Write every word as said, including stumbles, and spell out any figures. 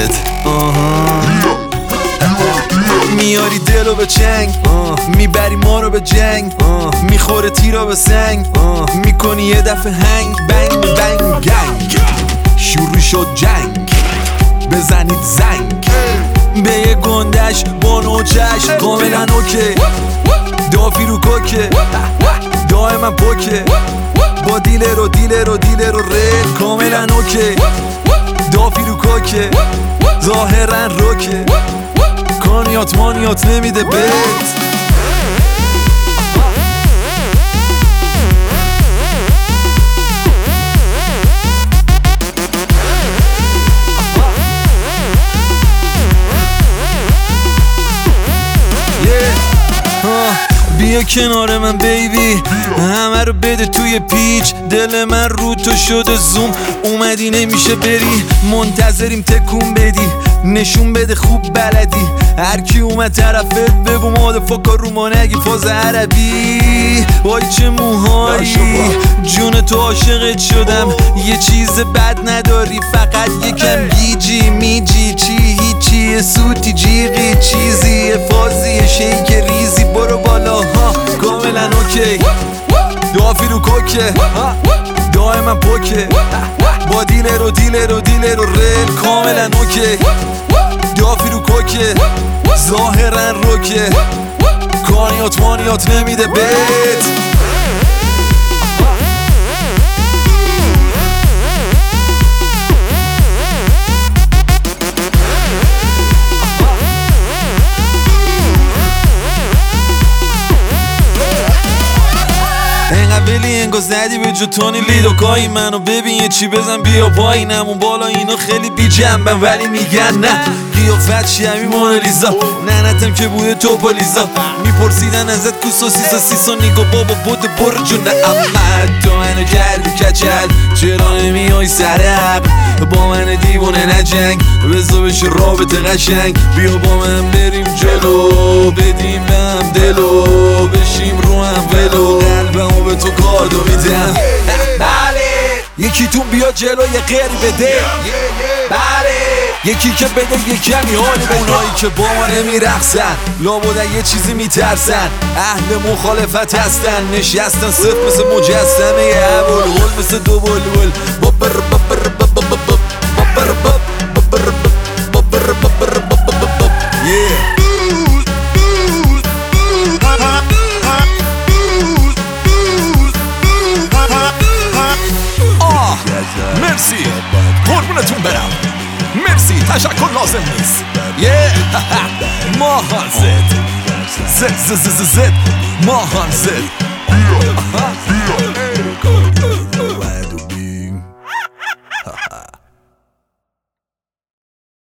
آها میاری دلو به چنگ، میبری ما رو به جنگ، میخوره تیرا به سنگ، میکنی یه دفعه هنگ بنگ بنگ گنگ. شروع شد جنگ، بزنید زنگ به یه گندش با نوچش کاملا اوکی. دافی رو کوکه دائما پوکه، با دیلر و دیلر و دیلر و رد کاملا اوکی. دافی رو کوکه ظاهرا روکه، کانیات مانیات نمیده بهت. بیا کنار من بیبی، همه رو بده توی پیچ. دل من رو تو شده زوم، اومدی نمیشه بری، منتظریم تکون بدی، نشون بده خوب بلدی. هر کی اومد طرفت بگو مادرفاکر رو ما نگی فاز عربی. وای چه موهایی، جون تو عاشقت شدم. یه چیز بد نداری فقط یکم گیجی میجی، چی هیچی سوتی جیغی چیزی فازی شیک ریزی. برو بالا ها کاملا اوکی، دافی رو کوکه دائما پوکه، با دیلر و دیلر و دیلر و رل کاملا اوکی. دافی رو کوکه ظاهرا روکه، کانیات مانیات نمیده بهت. ولی انگار زدی به جو تونی لیدوکایی. منو ببین یه چی بزن بیا پایینم اون بالا. اینا خیلی بی جنبن ولی میگن نه قیافت چی همین مونالیزا. ننتم که بوده توپالیزا، میپرسیدن ازت کو سوسیسا سیسا نیگو بابا بوده برو جونه. اما تو منو کردی کچل، چرا نمیای سرق با من دیوونه نجنگ. بزا بشه رابطه قشنگ، بیا با من بریم جلو، بدیم هم دلو، بشیم رو هم ولو. قلبمو به تو کادو میدم بله. یکی تون بیا جلو یه غیری بده بله. یکی که بده یه کمی حالی به اونایی که با ما نمیرقصن، لابد یه چیزی میترسن، اهل مخالفت هستن، نشستن صرف مثل مجسمه یه ابوالهول، مثل دو بلبل بابر بابر بابر بابر بابر بابر بابر بابر بابر. مرسی قربونتون برم، مرسی تشکر لازم نیست. یه ماهان زد زد زد زد زد ماهان زد.